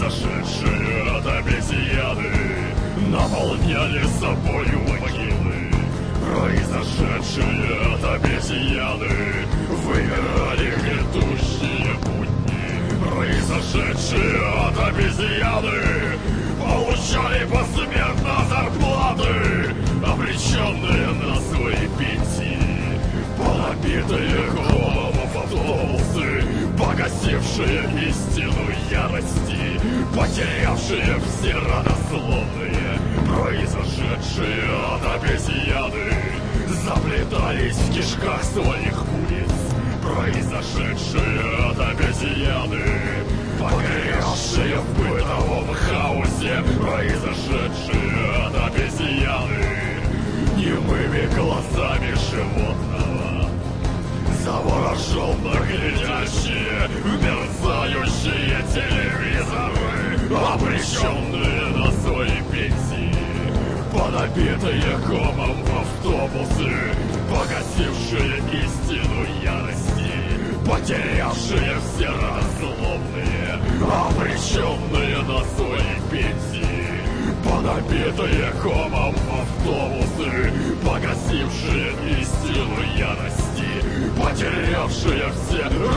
Произошедшие от обезьяны наполняли собою могилы. Произошедшие от обезьяны вымирали грядущие будни. Произошедшие от обезьяны получали посмертно зарплаты, обреченные на свои пенсии. Понабитые кровом автобусы, погасившие истину ярости, потерявшие все родословные. Произошедшие от обезьяны заплетались в кишках своих улиц. Произошедшие от обезьяны, погрязшие в бытовом хаосе. Произошедшие от обезьяны немыми глазами животного, завороженно глядящие в мерцающие телевизоры, обреченные на свои пенсии. Понабитые комом автобусы, погасившие истину ярости, потерявшие все родословные, обреченные на свои пенсии. Понабитые комом автобусы, погасившие истину ярости, потерявшие все